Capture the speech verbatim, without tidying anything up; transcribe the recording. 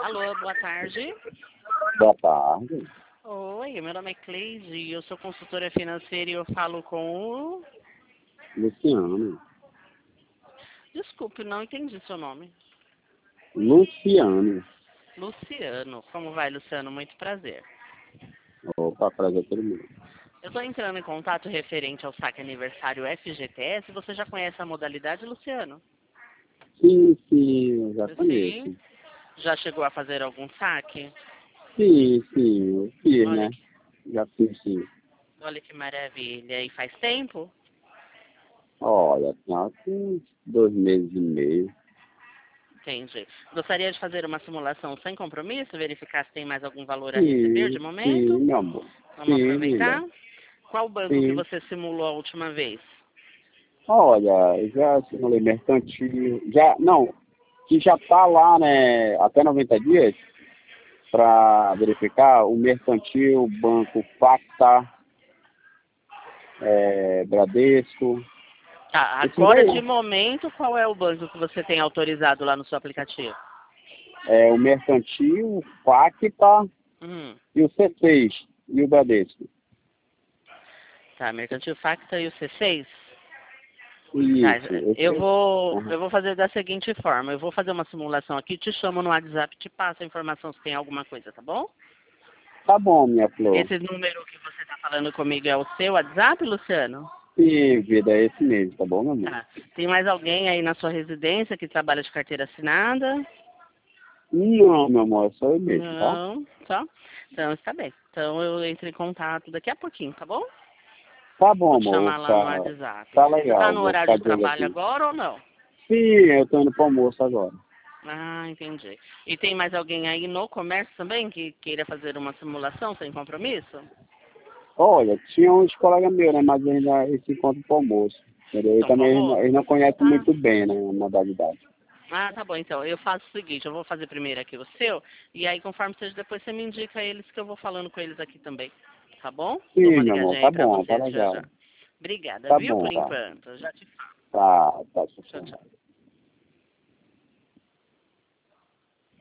Alô, boa tarde. Boa tarde. Oi, meu nome é Cleide, eu sou consultora financeira e eu falo com o... Luciano. Desculpe, não entendi seu nome. Luciano. Luciano. Como vai, Luciano? Muito prazer. Opa, prazer todo mundo. Eu estou entrando em contato referente ao saque aniversário F G T S. Você já conhece a modalidade, Luciano? Sim, sim, eu já conheço. Sim. Já chegou a fazer algum saque? Sim, sim, eu fiz, Olha né? que, Já fiz, sim. olha que maravilha. E faz tempo? Olha, tinha uns dois meses e meio. Entendi. Gostaria de fazer uma simulação sem compromisso, verificar se tem mais algum valor a receber de Sim, sim, momento? meu amor. Vamos Sim, aproveitar? vida. Qual banco que Sim. você simulou a última vez? Olha, eu já simulei mercantil. Já, não, que já tá lá, né, até noventa dias para verificar o mercantil, banco Facta, é, Bradesco. Tá, Esses agora aí, de momento, qual é o banco que você tem autorizado lá no seu aplicativo? é, o Mercantil, o Facta Hum, e o C seis e o Bradesco. tá, Mercantil Facta e o C seis? Tá, Isso, eu esse, vou, uhum. eu vou fazer da seguinte forma, eu vou fazer uma simulação aqui, te chamo no WhatsApp, te passo a informação se tem alguma coisa, tá bom? Tá bom, minha flor. Esse número que você tá falando comigo é o seu WhatsApp, Luciano? Sim, vida, é esse mesmo, tá bom, meu amor? Tá. Tem mais alguém aí na sua residência que trabalha de carteira assinada? Não, meu amor, é só eu mesmo, tá? Não, tá? Então está bem. Então eu entro em contato daqui a pouquinho, tá bom? Tá bom, Vou te amor, vou chamar lá no ficar, WhatsApp. tá Você tá legal, no vou horário ficar de de olho trabalho aqui. agora ou não? Sim, eu tô indo pro almoço agora. Ah, entendi. E tem mais alguém aí no comércio também que queira fazer uma simulação sem compromisso? Olha, tinha uns colegas meus, né, mas ainda eles se encontram pro almoço. Entendeu? E Então, pro também eles não, almoço? eles não conhecem Ah, muito bem, né, a modalidade. ah, tá bom. Então, eu faço o seguinte, eu vou fazer primeiro aqui o seu, e aí conforme seja, depois você me indica eles que eu vou falando com eles aqui também. Tá bom? Dou Sim, uma meu amor, ligadinha tá aí pra bom, tá vocês já legal. já. Obrigada, Tá viu, bom, por tá. enquanto. Já te falo. Tá, tá, Tchau, tá. tchau.